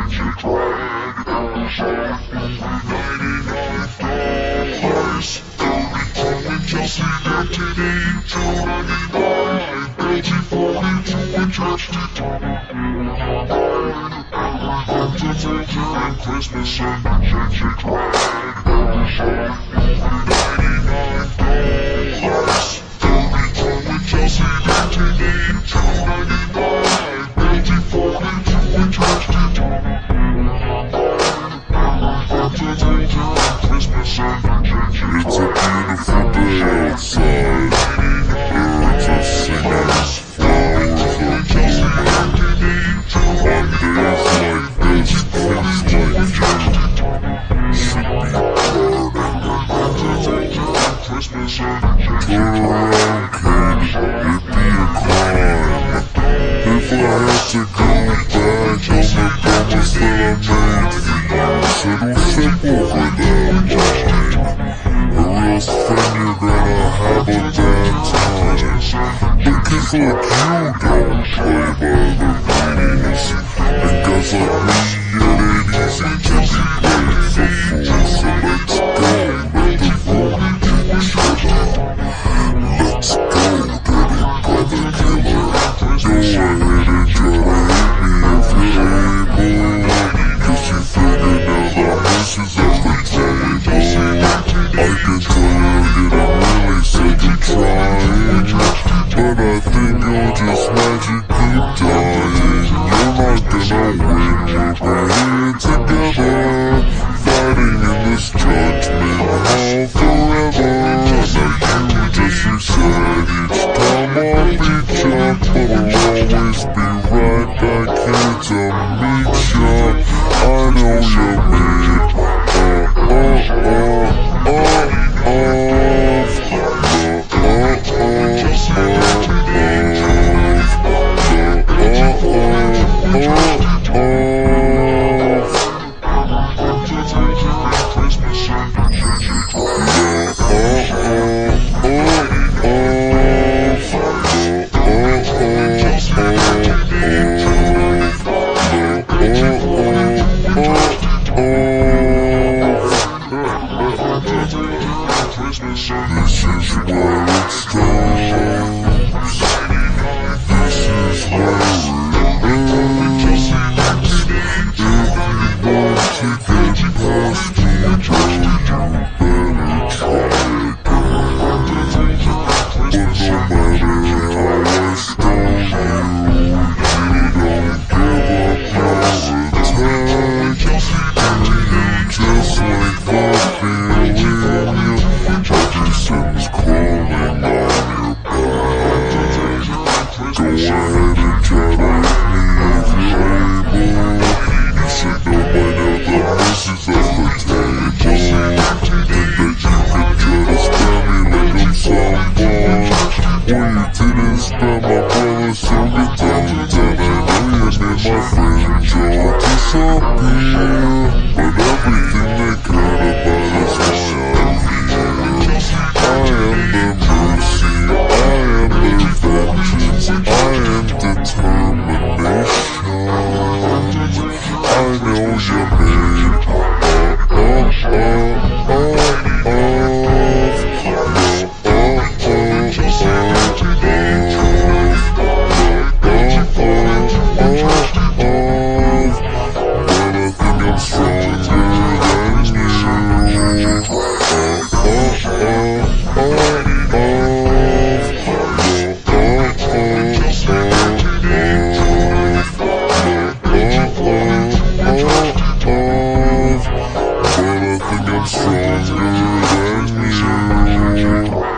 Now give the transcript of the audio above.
Chelsea 1989, LG 42 and touched it. And Christmas and the Chelsea drag. $99. 32 and Chelsea 1989, LG 42 and touched it. Christmas and the Chelsea It's a beautiful day outside. Birds are singing as flowers are blooming. On days like this, kids like you should be burning. Turn around, kid, it'd be a crime if I had to go back on the promise that I made for you. So don't step over that line, or else then you're gonna have a bad time. Because like you don't play by the rules, and guys like me, it ain't easy to be played for fools. So let's go, let the room get shut up. Let's go, dirty brother killer. Go ahead and try to hit me if you're able, cause you figured now the horses at the table. I can tell you're getting really sick of trying, but I think you'll just magically dying. You're not gonna win, we're here together, fighting in this judgment hall forever. Now you just reset each time I beat ya, but I'll always be right back here to meet ya. I know you're made This is where it stops. This is where it ends. If you want to get past me, girl, you better try again. But no matter how I stone you, you don't give up your attack. Do you just like the feeling Jefferson's crawling on your back? Go ahead and try to hit me if you're able. You should know by now the misses off the table. Think that you could try to spam me like I'm someone. Well, you didn't spam my brother, so get down. And I know you made my friends all disappear, but everything they cared about is why I'm here. I am the mercy, I am the vengeance, I am determination. I know you're made stronger than you.